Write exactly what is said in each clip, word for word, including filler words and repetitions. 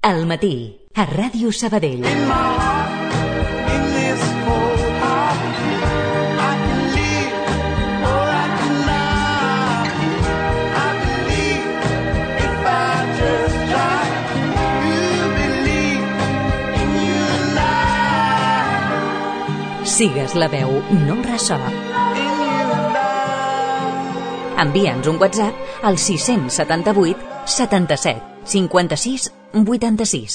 Al matí, a Ràdio Sabadell. Sigues la veu, no ressò. Envia'ns un WhatsApp al sis set vuit setanta-set cinquanta-sis vuitanta-sis.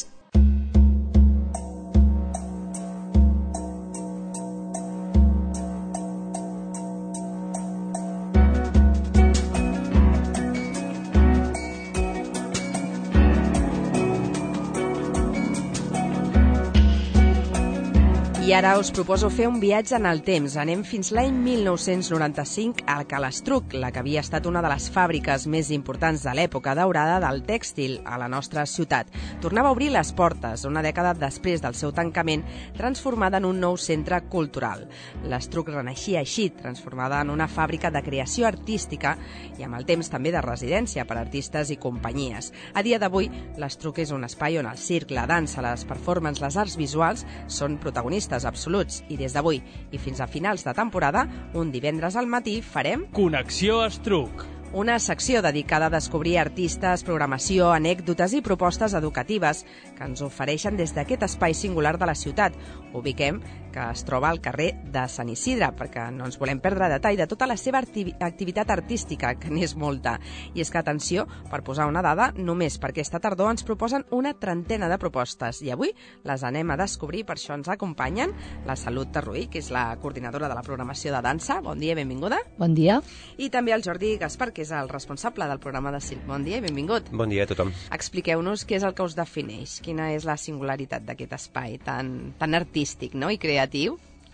I ara us proposo fer un viatge en el temps. Anem fins l'any mil nou-cents noranta-cinc al Calestruc, la que havia estat una de les fàbriques més importants de l'època daurada del tèxtil a la nostra ciutat. Tornava a obrir les portes, una dècada després del seu tancament, transformada en un nou centre cultural. L'Estruc renaixia així, transformada en una fàbrica de creació artística i amb el temps també de residència per a artistes i companyies. A dia d'avui, l'Estruc és un espai on el circ, la dansa, les performances, les arts visuals són protagonistes absoluts, i des d'avui i fins a finals de temporada, un divendres al matí farem Connexió Estruc, una secció dedicada a descobrir artistes, programació, anècdotes i propostes educatives que ens ofereixen des d'aquest espai singular de la ciutat. Ubiquem que es troba al carrer de Sant Isidre, perquè no ens volem perdre detall de tota la seva activitat artística, que n'és molta. I és que, atenció, per posar una dada, només per aquesta tardor ens proposen una trentena de propostes, i avui les anem a descobrir. Per això ens acompanyen la Salut Tarruí, que és la coordinadora de la programació de dansa. Bon dia i benvinguda. Bon dia. I també el Jordi Gaspar, que és el responsable del programa de circ. Bon dia i benvingut. Bon dia a tothom. Expliqueu-nos què és el que us defineix, quina és la singularitat d'aquest espai tan, tan artístic, no?, i creatiu.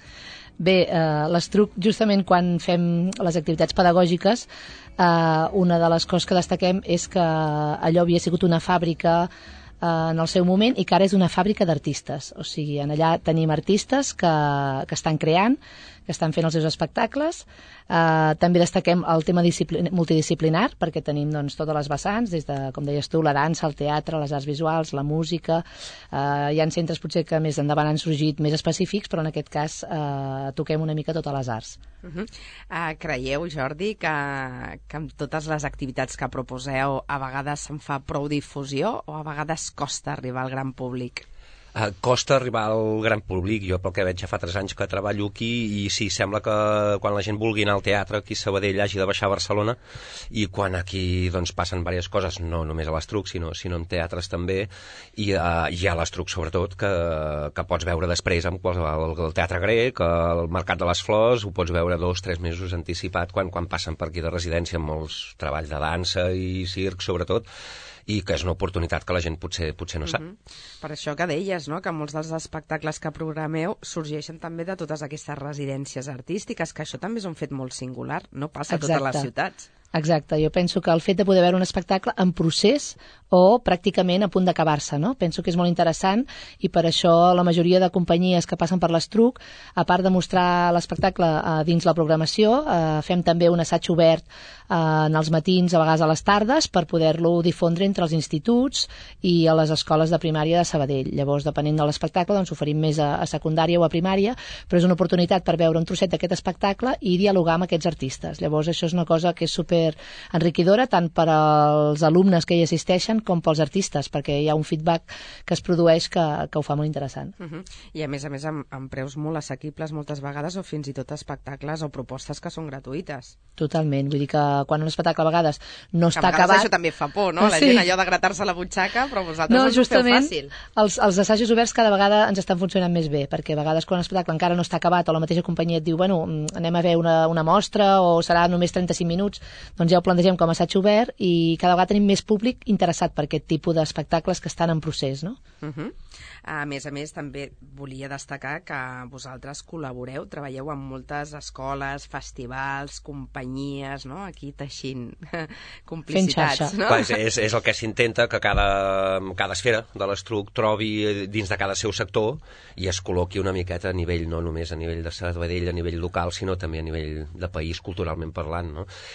Bé, eh, l'Estruc, justament quan fem les activitats pedagògiques, eh, una de les coses que destaquem és que allò havia sigut una fàbrica en el seu moment i que ara és una fàbrica d'artistes. O sigui, en allà tenim artistes que, que estan creant, que estan fent els seus espectacles. Uh, també destaquem el tema multidisciplinar, perquè tenim doncs, totes les vessants, des de, com deies tu, la dansa, el teatre, les arts visuals, la música. Uh, hi ha centres potser que més endavant han sorgit més específics, però en aquest cas uh, toquem una mica totes les arts. Uh -huh. uh, creieu, Jordi, que, que amb totes les activitats que proposeu a vegades se'n fa prou difusió o a vegades costa arribar al gran públic? Uh, costa arribar al gran públic. Jo, pel que veig, ja fa tres anys que treballo aquí i sí, sembla que quan la gent vulgui anar al teatre aquí a Sabadell hagi de baixar a Barcelona, i quan aquí doncs, passen diverses coses, no només a l'Estruc, sinó, sinó en teatres també, i uh, hi ha l'Estruc sobretot, que, que pots veure després amb qualsevol, el Teatre Grec, el Mercat de les Flors, ho pots veure dos, tres mesos anticipat quan, quan passen per aquí de residència amb molts treballs de dansa i circ sobretot, i que és una oportunitat que la gent potser, potser no sap. Uh-huh. Per això que deies, no?, que molts dels espectacles que programeu sorgeixen també de totes aquestes residències artístiques, que això també és un fet molt singular, no passa a totes les ciutats. Exacte, jo penso que el fet de poder veure un espectacle en procés o pràcticament a punt d'acabar-se, no? Penso que és molt interessant, i per això la majoria de companyies que passen per l'Estruc, a part de mostrar l'espectacle eh, dins la programació, eh, fem també un assaig obert eh, en els matins, a vegades a les tardes, per poder-lo difondre entre els instituts i a les escoles de primària de Sabadell. Llavors, depenent de l'espectacle, doncs oferim més a, a secundària o a primària, però és una oportunitat per veure un trosset d'aquest espectacle i dialogar amb aquests artistes. Llavors, això és una cosa que és super enriquidora tant per als alumnes que hi assisteixen com pels artistes, perquè hi ha un feedback que es produeix que, que ho fa molt interessant. Uh -huh. I a més a més amb, amb preus molt assequibles moltes vegades, o fins i tot espectacles o propostes que són gratuïtes. Totalment, vull dir que quan un espectacle a vegades no que està a vegades acabat... això també fa por, no? La sí. gent allò de gratar-se la butxaca, però vosaltres no, us ho feu fàcil. Els, els assajos oberts cada vegada ens estan funcionant més bé, perquè a vegades quan l'espectacle encara no està acabat o la mateixa companyia et diu, bueno, anem a veure una, una mostra o serà només trenta-cinc minuts, doncs ja ho plantegem com a assaig obert i cada vegada tenim més públic interessat per aquest tipus d'espectacles que estan en procés, no? Uh-huh. A més a més, també volia destacar que vosaltres col·laboreu, treballeu amb moltes escoles, festivals, companyies, no?, aquí teixint complicitats, no? Clar, és, és el que s'intenta, que cada, cada esfera de l'Estruc trobi dins de cada seu sector i es col·loqui una miqueta a nivell, no només a nivell de Sabadell, a nivell local, sinó també a nivell de país, culturalment parlant, no? I intentes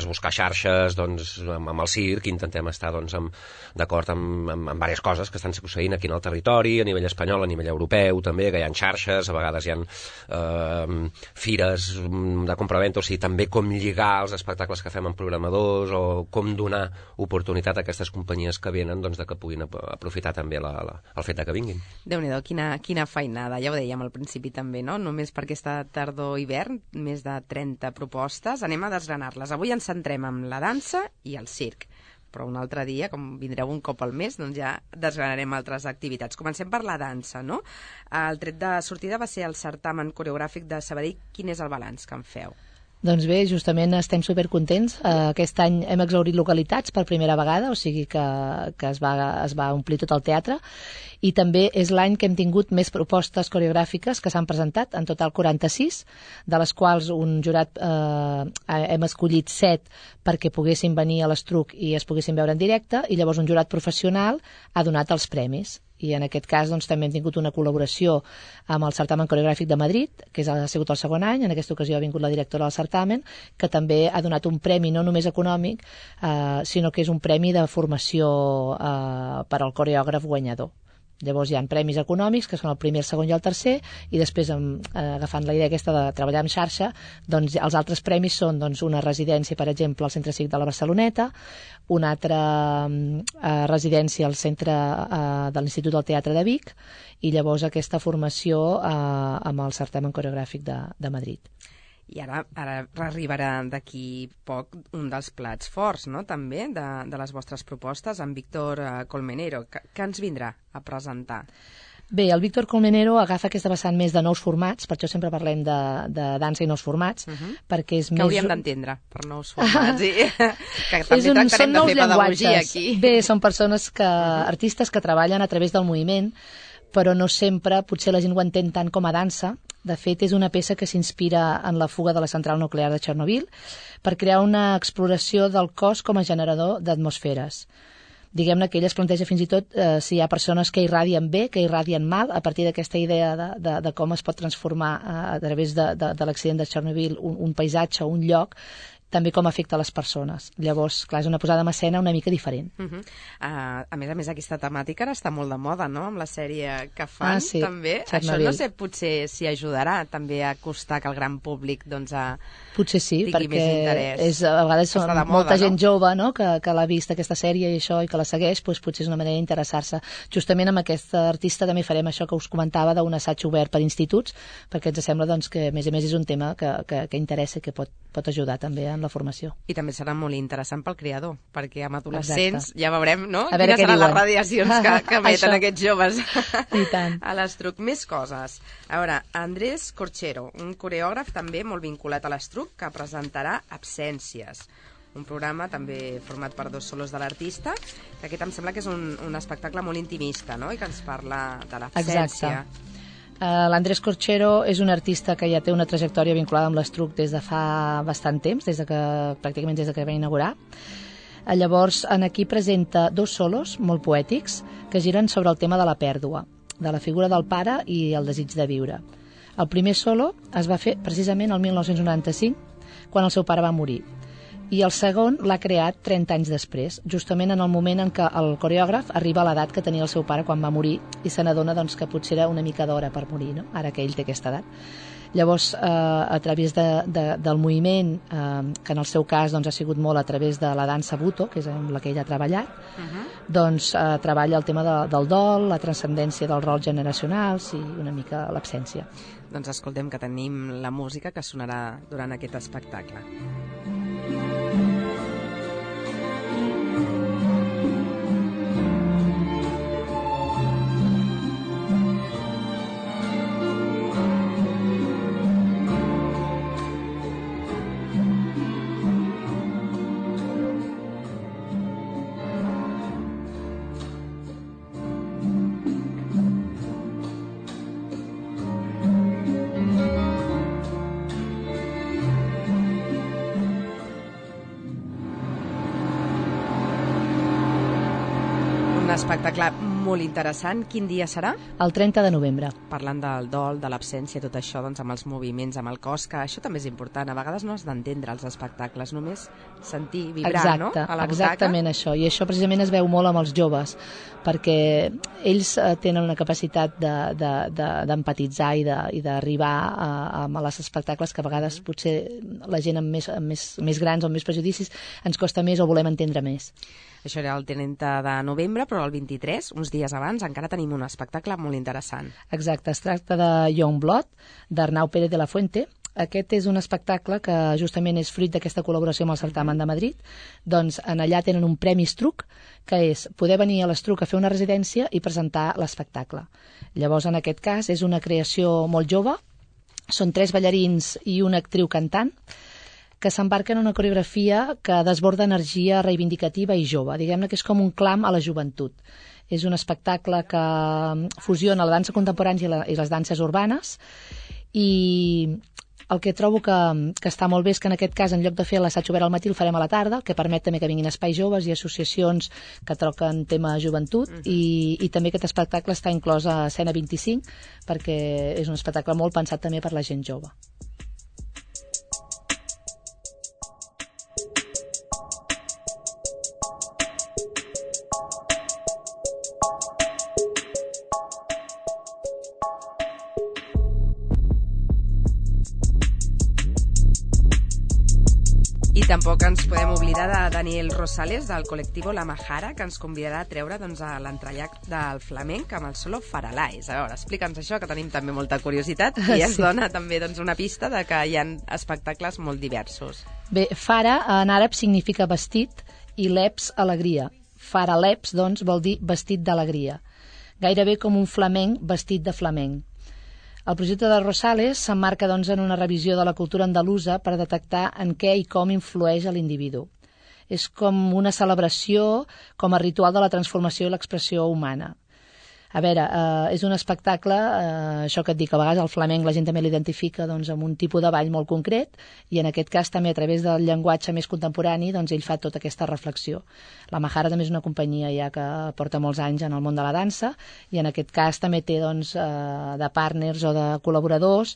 és buscar xarxes doncs, amb, amb el circ, intentem estar doncs, amb, d'acord amb, amb, amb diverses coses que estan succeint aquí en el territori, a nivell espanyol, a nivell europeu també, que hi ha xarxes, a vegades hi ha eh, fires de compraventa, o sigui, també com lligar els espectacles que fem amb programadors o com donar oportunitat a aquestes companyies que venen doncs, de que puguin aprofitar també la, la, el fet de que vinguin. Déu-n'hi-do, quina, quina feinada, ja ho dèiem al principi també, no? Només per aquesta tardor-hivern, més de trenta propostes, anem a desgranar-les. Avui ens centrem en la dansa i el circ, però un altre dia, com vindreu un cop al mes, doncs ja desgranarem altres activitats. Comencem per la dansa, no? El tret de sortida va ser el certamen coreogràfic de Sabadell. Quin és el balanç que en feu? Doncs bé, justament estem supercontents. Aquest any hem exhaurit localitats per primera vegada, o sigui que, que es, va, es va omplir tot el teatre, i també és l'any que hem tingut més propostes coreogràfiques que s'han presentat, en total quaranta-sis, de les quals un jurat eh, hem escollit set perquè poguessin venir a l'Estruc i es poguessin veure en directe, i llavors un jurat professional ha donat els premis. I en aquest cas doncs, també hem tingut una col·laboració amb el certamen coreogràfic de Madrid, que és, ha sigut el segon any. En aquesta ocasió ha vingut la directora del certamen, que també ha donat un premi no només econòmic, eh, sinó que és un premi de formació eh, per al coreògraf guanyador. Llavors hi ha premis econòmics, que són el primer, el segon i el tercer, i després, eh, agafant la idea aquesta de treballar en xarxa, doncs els altres premis són doncs, una residència, per exemple, al Centre Cívic de la Barceloneta, una altra eh, residència al Centre eh, de l'Institut del Teatre de Vic, i llavors aquesta formació eh, amb el certamen coreogràfic de, de Madrid. I ara, ara arribarà d'aquí poc un dels plats forts, no?, també, de, de les vostres propostes, amb Víctor uh, Colmenero. Que, que ens vindrà a presentar? Bé, el Víctor Colmenero agafa aquesta vessant més de nous formats, per això sempre parlem de, de dansa i nous formats, uh -huh. perquè és que més... Que hauríem d'entendre per nous formats, i que també un, tractarem de fer pedagogia aquí. Bé, són persones que, uh -huh. artistes que treballen a través del moviment, però no sempre, potser la gent ho entén tant com a dansa. De fet, és una peça que s'inspira en la fuga de la central nuclear de Chernobyl per crear una exploració del cos com a generador d'atmosferes. Diguem-ne que ella es planteja fins i tot eh, si hi ha persones que irradien bé, que irradien mal, a partir d'aquesta idea de, de, de com es pot transformar eh, a través de, de, de l'accident de Chernobyl un, un paisatge o un lloc, també com afecta les persones. Llavors, clar, és una posada en escena una mica diferent. Uh -huh. uh, a més a més, aquesta temàtica ara està molt de moda, no?, amb la sèrie que fan, ah, sí. també. Chernobyl. Això no sé, potser s'hi ajudarà també a acostar que el gran públic, doncs, a... Potser sí, perquè és, a vegades són moda, molta no? gent jove, no?, que, que l'ha vist aquesta sèrie i això, i que la segueix, doncs potser és una manera d'interessar-se. Justament amb aquesta artista també farem això que us comentava d'un assaig obert per instituts, perquè ens sembla doncs, que, a més a més, és un tema que, que, que interessa i que pot, pot ajudar també en la formació. I també serà molt interessant pel creador, perquè amb adolescents Exacte. Ja veurem, no?, a veure quines seran diuen. les radiacions que, que emeten aquests joves I tant. a l'Estruc. Més coses. A veure, Andrés Corchero, un coreògraf també molt vinculat a l'Estruc, que presentarà Absències, un programa també format per dos solos de l'artista, que aquest em sembla que és un, un espectacle molt intimista, no?, i que ens parla de l'absència. Uh, L'Andrés Corchero és un artista que ja té una trajectòria vinculada amb l'Estruc des de fa bastant temps, des de que, pràcticament des de que va inaugurar. Uh, llavors, en aquí presenta dos solos molt poètics que giren sobre el tema de la pèrdua, de la figura del pare i el desig de viure. El primer solo es va fer precisament el mil nou-cents noranta-cinc, quan el seu pare va morir. I el segon l'ha creat trenta anys després, justament en el moment en què el coreògraf arriba a l'edat que tenia el seu pare quan va morir i se n'adona doncs, que potser era una mica d'hora per morir, no?, ara que ell té aquesta edat. Llavors, eh, a través de, de, del moviment, eh, que en el seu cas doncs, ha sigut molt a través de la dansa Buto, que és amb la que ell ha treballat, uh-huh. doncs eh, treballa el tema de, del dol, la transcendència dels rols generacionals i una mica l'absència. Doncs escoltem que tenim la música que sonarà durant aquest espectacle. Espectacle molt interessant. Quin dia serà? El trenta de novembre. Parlant del dol, de l'absència, tot això, doncs amb els moviments, amb el cos, que això també és important. A vegades no has d'entendre els espectacles, només sentir, vibrar, Exacte, no? A la butaca. Exactament això, i això precisament es veu molt amb els joves, perquè ells eh, tenen una capacitat d'empatitzar de, de, de, i d'arribar a, a, a les espectacles que a vegades potser la gent amb més, amb més, més grans o amb més prejudicis ens costa més o volem entendre més. Això era el trenta de novembre, però el vint-i-tres, uns dies abans, encara tenim un espectacle molt interessant. Exacte, es tracta de Young Blood, d'Arnau Pérez de la Fuente. Aquest és un espectacle que justament és fruit d'aquesta col·laboració amb el Certamen de Madrid. Doncs en allà tenen un premi Estruc, que és poder venir a l'Estruc a fer una residència i presentar l'espectacle. Llavors, en aquest cas, és una creació molt jove, són tres ballarins i una actriu cantant, que s'embarquen en una coreografia que desborda energia reivindicativa i jove. Diguem-ne que és com un clam a la joventut. És un espectacle que fusiona la dansa contemporània i, la, i les danses urbanes, i el que trobo que, que està molt bé és que en aquest cas, en lloc de fer l'assaig obert al matí, el farem a la tarda, el que permet també que vinguin espais joves i associacions que troquen tema joventut, uh-huh. i, i també aquest espectacle està inclòs a Escena vint-i-cinc, perquè és un espectacle molt pensat també per la gent jove. I tampoc ens podem oblidar de Daniel Rosales, del col·lectiu La Majara, que ens convidarà a treure doncs, a l'entrellac del flamenc amb el solo Faralaes. A veure, explica'ns això, que tenim també molta curiositat, i ens sí. dona també doncs, una pista de que hi ha espectacles molt diversos. Bé, Fara en àrab significa vestit i leps, alegria. Faraleps, doncs, vol dir vestit d'alegria. Gairebé com un flamenc vestit de flamenc. El projecte de Rosales s'emmarca doncs, en una revisió de la cultura andalusa per detectar en què i com influeix a l'individu. És com una celebració, com a ritual de la transformació i l'expressió humana. A veure, eh, és un espectacle, eh, això que et dic, a vegades el flamenc la gent també l'identifica doncs, amb un tipus de ball molt concret, i en aquest cas també a través del llenguatge més contemporani doncs, ell fa tota aquesta reflexió. La Majara també és una companyia ja que porta molts anys en el món de la dansa, i en aquest cas també té doncs, eh, de partners o de col·laboradors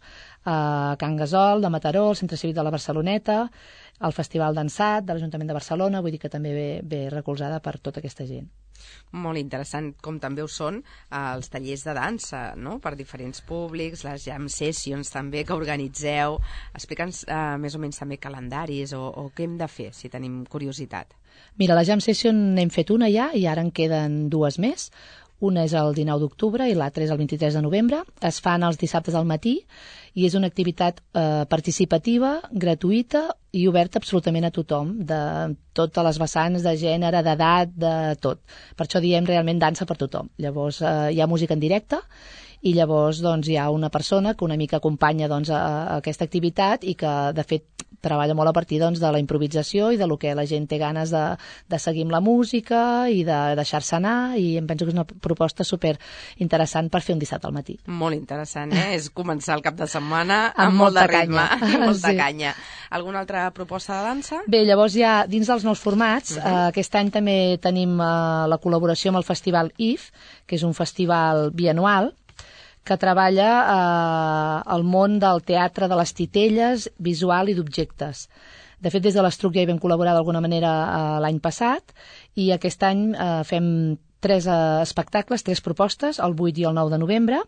a Can Gasol, de Mataró, el Centre Cívic de la Barceloneta, el Festival Dansat de l'Ajuntament de Barcelona, vull dir que també ve, ve recolzada per tota aquesta gent. Molt interessant, com també ho són els tallers de dansa, no? Per diferents públics, les jam sessions també que organitzeu. Explica'ns eh, més o menys també calendaris o, o què hem de fer, si tenim curiositat. Mira, la jam session n'hem fet una ja i ara en queden dues més. Una és el dinou d'octubre i l'altra és el vint-i-tres de novembre. Es fan els dissabtes al matí i és una activitat eh, participativa, gratuïta i oberta absolutament a tothom, de totes les vessants, de gènere, d'edat, de tot. Per això diem realment dansa per tothom. Llavors eh, hi ha música en directe i llavors doncs, hi ha una persona que una mica acompanya doncs, a, a aquesta activitat i que de fet treballa molt a partir doncs, de la improvisació i de lo que la gent té ganes de, de seguir amb la música i de deixar-se anar, i em penso que és una proposta super interessant per fer un dissabte al matí. Molt interessant, eh? És començar el cap de setmana amb, amb molt de ritme canya. i molta sí. canya. Alguna altra proposta de dansa? Bé, llavors ja dins dels nous formats, uh -huh. eh, aquest any també tenim eh, la col·laboració amb el Festival I F, que és un festival bianual, que treballa eh, el món del teatre de les titelles, visual i d'objectes. De fet, des de l'Estruc ja hi vam col·laborar d'alguna manera eh, l'any passat, i aquest any eh, fem tres eh, espectacles, tres propostes, el vuit i el nou de novembre,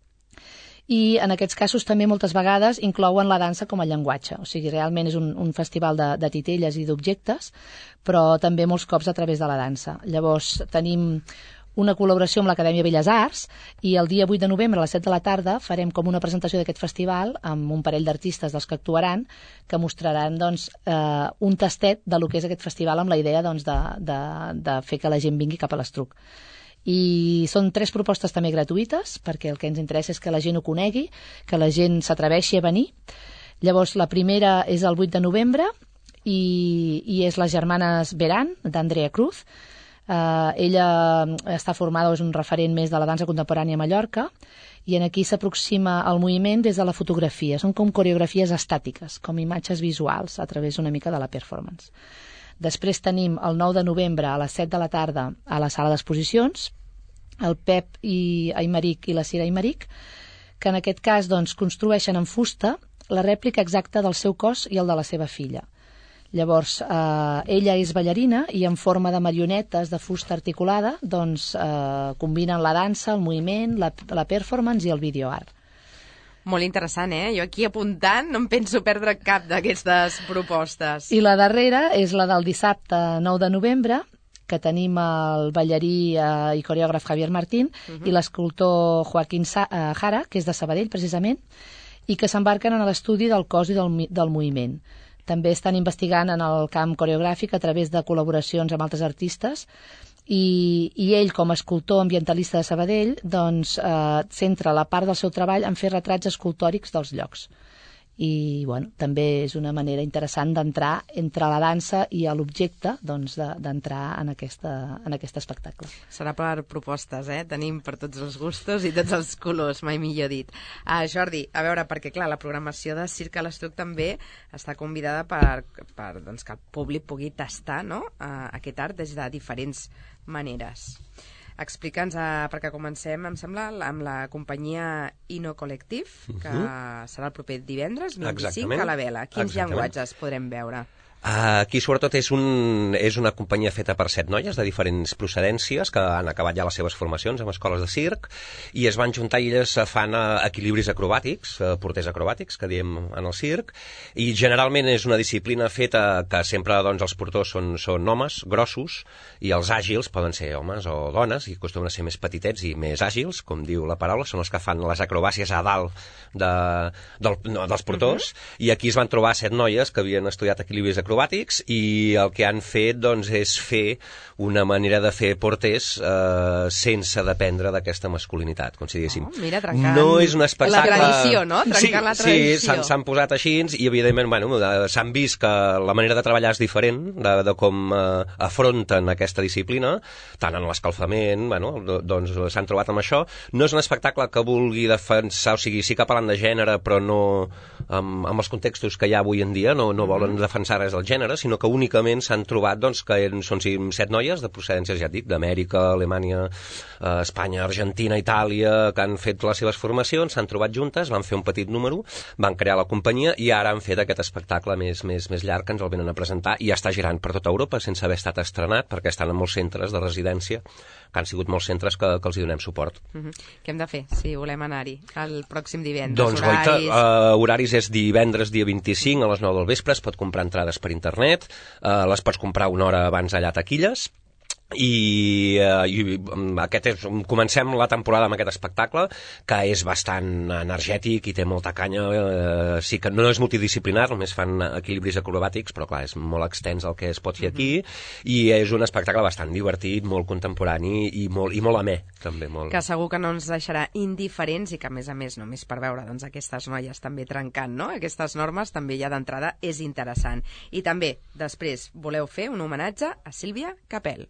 i en aquests casos també moltes vegades inclouen la dansa com a llenguatge. O sigui, realment és un, un festival de, de titelles i d'objectes, però també molts cops a través de la dansa. Llavors, tenim una col·laboració amb l'Acadèmia Belles Arts, i el dia vuit de novembre a les set de la tarda farem com una presentació d'aquest festival amb un parell d'artistes dels que actuaran, que mostraran doncs, eh, un tastet de lo que és aquest festival, amb la idea doncs, de, de, de fer que la gent vingui cap a l'Estruc. I són tres propostes també gratuïtes, perquè el que ens interessa és que la gent ho conegui, que la gent s'atreveixi a venir. Llavors, la primera és el vuit de novembre i, i és les germanes Beran, d'Andrea Cruz. Uh, ella està formada, és un referent més de la dansa contemporània a Mallorca, i en aquí s'aproxima al moviment des de la fotografia. Són com coreografies estàtiques, com imatges visuals a través una mica de la performance. Després tenim el nou de novembre a les set de la tarda a la sala d'exposicions el Pep i Aymeric i la Cira Aymeric, que en aquest cas doncs, construeixen en fusta la rèplica exacta del seu cos i el de la seva filla. Llavors, eh, ella és ballarina i en forma de marionetes de fusta articulada doncs, eh, combinen la dansa, el moviment, la, la performance i el videoart. Molt interessant, eh? Jo aquí apuntant no em penso perdre cap d'aquestes propostes. I la darrera és la del dissabte nou de novembre, que tenim el ballarí eh, i coreògraf Javier Martín uh -huh. i l'escultor Joaquín Sa eh, Jara, que és de Sabadell, precisament, i que s'embarquen en l'estudi del cos i del, del moviment. També estan investigant en el camp coreogràfic a través de col·laboracions amb altres artistes i, i ell, com a escultor ambientalista de Sabadell, doncs, eh, centra la part del seu treball en fer retrats escultòrics dels llocs. I bueno, també és una manera interessant d'entrar entre la dansa i l'objecte, doncs, d'entrar en, aquesta, en aquest espectacle. Serà per propostes, eh? Tenim per tots els gustos i tots els colors, mai millor dit. Uh, Jordi, a veure, perquè clar, la programació de Circ a l'Estruc també està convidada per, per doncs, que el públic pugui tastar, no? uh, aquest art des de diferents maneres. Explica'ns, uh, perquè comencem, em sembla, amb la companyia Inno Collective, que uh-huh. serà el proper divendres, vint-i-cinc, a la Vela. Quins Exactament. llenguatges podrem veure? Aquí, sobretot, és, un, és una companyia feta per set noies de diferents procedències que han acabat ja les seves formacions en escoles de circ i es van juntar i elles fan equilibris acrobàtics, porters acrobàtics, que diem en el circ, i generalment és una disciplina feta que sempre doncs, els portors són, són homes grossos i els àgils poden ser homes o dones i acostumen a ser més petitets i més àgils, com diu la paraula, són els que fan les acrobàcies a dalt de, del, no, dels portors, uh-huh. i aquí es van trobar set noies que havien estudiat equilibris acrobàtics acrobàtics i el que han fet doncs, és fer una manera de fer porters eh, sense dependre d'aquesta masculinitat, com si diguéssim. Oh, mira, trencant no és un espectacle... la tradició, no? Trencant sí, la tradició. Sí, s'han posat així i evidentment bueno, s'han vist que la manera de treballar és diferent de, de com eh, afronten aquesta disciplina, tant en l'escalfament, bueno, doncs s'han trobat amb això. No és un espectacle que vulgui defensar, o sigui, sí que parlant de gènere, però no amb, amb els contextos que hi ha avui en dia, no, no volen defensar res del gènere, sinó que únicament s'han trobat doncs, que són set noies de procedències, ja et dic, d'Amèrica, Alemanya, eh, Espanya, Argentina, Itàlia, que han fet les seves formacions, s'han trobat juntes, van fer un petit número, van crear la companyia i ara han fet aquest espectacle més, més, més llarg que ens el venen a presentar i ja està girant per tota Europa sense haver estat estrenat, perquè estan en molts centres de residència, que han sigut molts centres que, que els hi donem suport. Uh-huh. Què hem de fer si volem anar-hi el pròxim divendres? Doncs, horaris... Goita, uh, horaris és divendres dia vint-i-cinc a les nou del vespre, es pot comprar entrades per internet, uh, les pots comprar una hora abans allà a taquilles, i, uh, i aquest és, comencem la temporada amb aquest espectacle que és bastant energètic i té molta canya, uh, sí que no és multidisciplinar, només fan equilibris acrobàtics, però clar, és molt extens el que es pot fer aquí, mm-hmm. i és un espectacle bastant divertit, molt contemporani i molt, i molt amè, també. Molt... Que segur que no ens deixarà indiferents i que a més a més, només per veure doncs, aquestes noies també trencant, no? Aquestes normes també ja d'entrada és interessant. I també, després, voleu fer un homenatge a Sílvia Capel.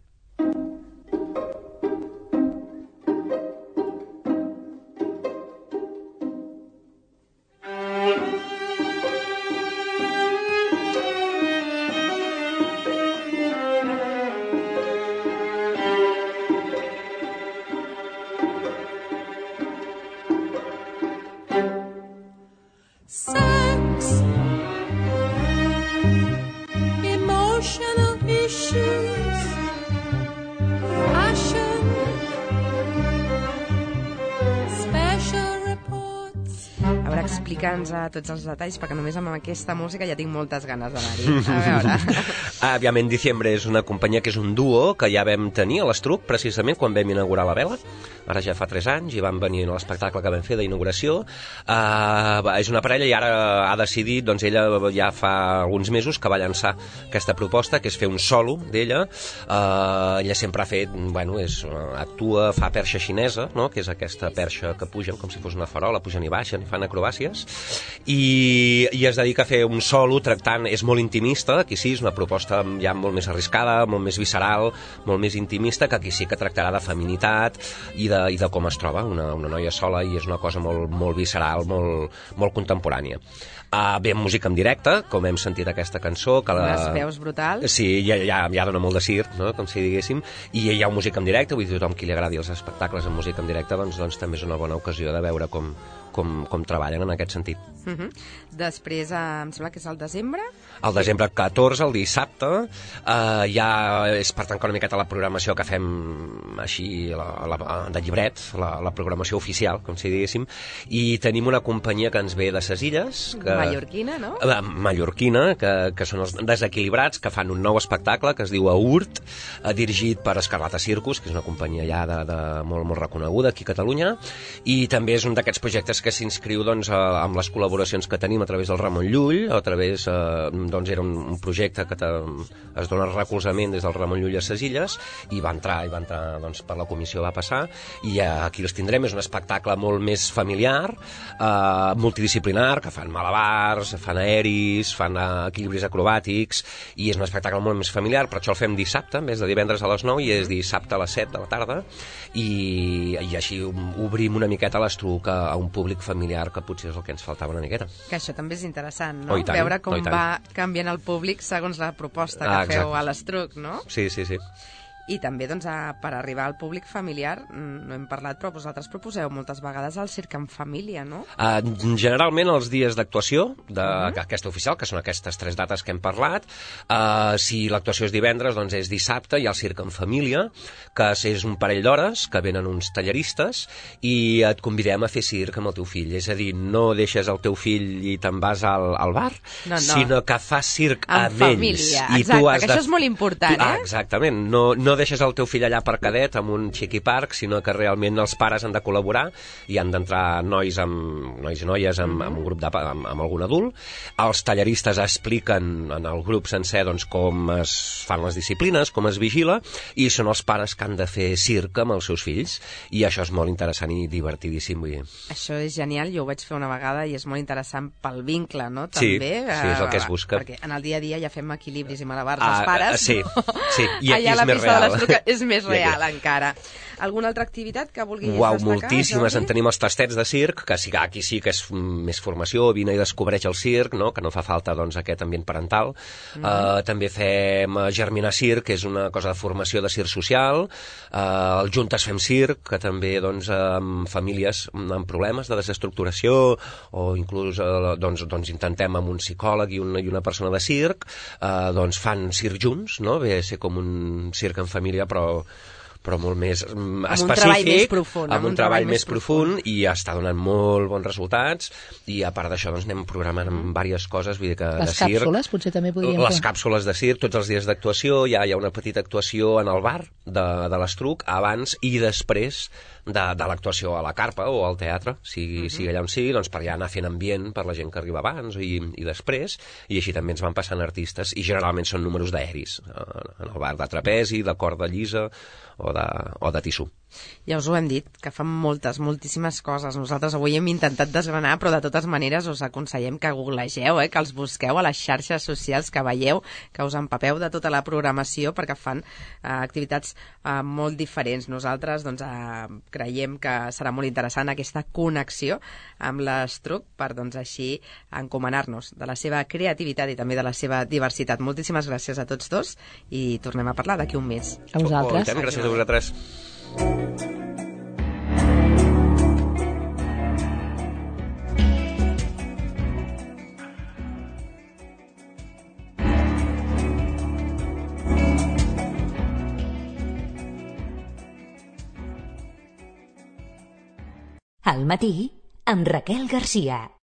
Explica'ns a tots els detalls, perquè només amb aquesta música ja tinc moltes ganes d'anar-hi. A veure... Aviam, en Diciembre és una companyia que és un duo que ja vam tenir a l'Estruc, precisament quan vam inaugurar la Vela. Ara ja fa tres anys i van venir a l'espectacle que vam fer d'inauguració. Uh, és una parella i ara ha decidit, doncs ella ja fa alguns mesos que va llançar aquesta proposta, que és fer un solo d'ella. Uh, ella sempre ha fet, bueno, és, actua, fa perxa xinesa, no? Que és aquesta perxa que pugen com si fos una farola, pugen i baixen i fan acrobàcies. I, i es dedica a fer un solo tractant, és molt intimista, aquí sí, és una proposta ja molt més arriscada, molt més visceral, molt més intimista, que aquí sí que tractarà de feminitat i de, i de com es troba, una, una noia sola, i és una cosa molt, molt visceral, molt, molt contemporània. Uh, ve música en directe, com hem sentit aquesta cançó. Que la... Les veus brutals. Sí, ja, ja, ja dona molt de circ, no? Com si diguéssim, i hi ha música en directe, vull dir, tothom qui li agradi els espectacles amb música en directe, doncs, doncs també és una bona ocasió de veure com, com, com treballen en aquest sentit. Uh -huh. Després, eh, em sembla que és el desembre. El desembre catorze, el dissabte, eh, ja és per tancar una miqueta la programació que fem així la, la, de llibret, la, la programació oficial, com si diguéssim, i tenim una companyia que ens ve de ses Illes, que, mallorquina, no? Eh, mallorquina, que, que són els Desequilibrats, que fan un nou espectacle que es diu Aurt, eh, dirigit per Escarlata Circus, que és una companyia ja de, de molt, molt reconeguda aquí a Catalunya, i també és un d'aquests projectes que s'inscriu doncs, amb les col·laboracions que tenim a través del Ramon Llull, a través, eh, doncs era un, un projecte que te, es dona recolzament des del Ramon Llull a ses Illes, i va entrar, i va entrar doncs, per la comissió va passar, i aquí els tindrem. És un espectacle molt més familiar, eh, multidisciplinar, que fan malabars, fan aeris, fan uh, equilibris acrobàtics, i és un espectacle molt més familiar. Per això el fem dissabte, en vez de divendres a les nou, i és dissabte a les set de la tarda, i, i així obrim una miqueta l'Estruc a, a un públic familiar, que potser és el que ens faltava una miqueta. Que això també és interessant, no? Oh, tant, veure com oh, va canviant el públic segons la proposta que ah, feu a l'Estruc, no? Sí, sí, sí. I també, doncs, a, per arribar al públic familiar, no hem parlat, però vosaltres proposeu moltes vegades el circ en família, no? Uh, generalment els dies d'actuació d'aquesta uh -huh. oficial, que són aquestes tres dates que hem parlat, uh, si l'actuació és divendres, doncs és dissabte, hi ha el circ en família, que és un parell d'hores, que venen uns talleristes, i et convidem a fer circ amb el teu fill. És a dir, no deixes el teu fill i te'n vas al, al bar, no, no. sinó que fas circ en amb família. ells. I Exacte, tu has que de... això és molt important, tu, eh? Ah, exactament. No, no deixes el teu fill allà per cadet amb un xiqui parc, sinó que realment els pares han de col·laborar i han d'entrar nois amb nois i noies amb, amb un grup de, amb, amb algun adult. Els talleristes expliquen en el grup sencer doncs, com es fan les disciplines, com es vigila, i són els pares que han de fer circ amb els seus fills, i això és molt interessant i divertidíssim, vull dir. Això és genial, jo ho vaig fer una vegada i és molt interessant pel vincle, no? També, sí, sí, és el que es busca. Perquè en el dia a dia ja fem equilibris i malabars ah, els pares. Sí, sí, i aquí allà és més real. És més real encara. Alguna altra activitat que vulguis Uau, destacar? moltíssimes. En tenim els tastets de circ, que sí, aquí sí que és més formació, vine i descobreix el circ, no? Que no fa falta doncs, aquest ambient parental. Mm. Uh, també fem Germinar Circ, que és una cosa de formació de circ social. Uh, el Juntes Fem Circ, que també doncs, amb famílies amb problemes de desestructuració, o inclús uh, doncs, doncs intentem amb un psicòleg i una, i una persona de circ, uh, doncs fan circ junts, no? Ve a ser com un circ en família, però però molt més um, específic, amb un treball més profund, amb, amb un treball, treball més profund, profund, i està donant molt bons resultats, i a part d'això doncs, anem programant amb diverses coses, vull dir que les de circ, càpsules, potser també podríem les fer. càpsules de circ, tots els dies d'actuació, hi ha, hi ha una petita actuació en el bar de, de l'Estruc, abans i després de, de l'actuació a la carpa o al teatre, sigui, uh -huh. sigui allà on sigui, doncs per allà anar fent ambient per la gent que arriba abans i, i després, i així també ens van passant artistes, i generalment són números d'aeris, en el bar de trapezi, de corda llisa o de, o de tissú. Ja us ho hem dit, que fan moltes, moltíssimes coses. Nosaltres avui hem intentat desgranar, però de totes maneres us aconsellem que googlegeu, eh, que els busqueu a les xarxes socials, que veieu, que us empapeu de tota la programació, perquè fan eh, activitats eh, molt diferents. Nosaltres doncs, eh, creiem que serà molt interessant aquesta connexió amb l'Estruc per doncs, així encomanar-nos de la seva creativitat i també de la seva diversitat. Moltíssimes gràcies a tots dos i tornem a parlar d'aquí un mes. A vosaltres. Oh, gràcies a vosaltres. Al matí, amb Raquel Garcia.